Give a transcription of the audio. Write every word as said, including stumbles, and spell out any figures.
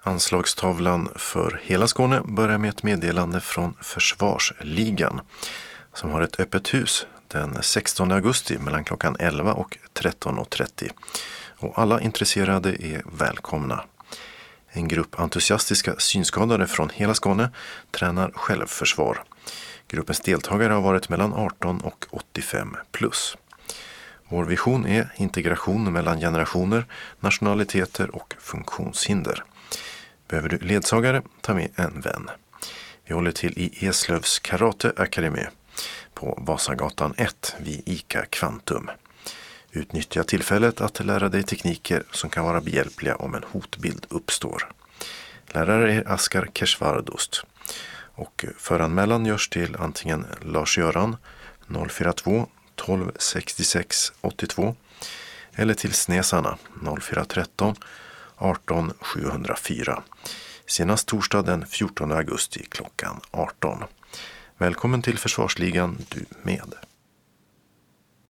Anslagstavlan för hela Skåne börjar med ett meddelande från Försvarsligan som har ett öppet hus den sextonde augusti mellan klockan elva och tretton och trettio. Och alla intresserade är välkomna. En grupp entusiastiska synskadade från hela Skåne tränar självförsvar. Gruppens deltagare har varit mellan arton och åttiofem plus. Vår vision är integration mellan generationer, nationaliteter och funktionshinder. Behöver du ledsagare, ta med en vän. Vi håller till i Eslövs Karate Akademi på Vasagatan ett vid ICA Kvantum. Utnyttja tillfället att lära dig tekniker som kan vara behjälpliga om en hotbild uppstår. Lärare är Askar Kersvardost. Och föranmälan görs till antingen Lars-Göran noll fyra två tolv sextiosex åttiotvå eller till Snesarna noll fyra tretton arton sjuhundrafyra. Senast torsdag den fjortonde augusti klockan arton. Välkommen till Försvarsligan du med.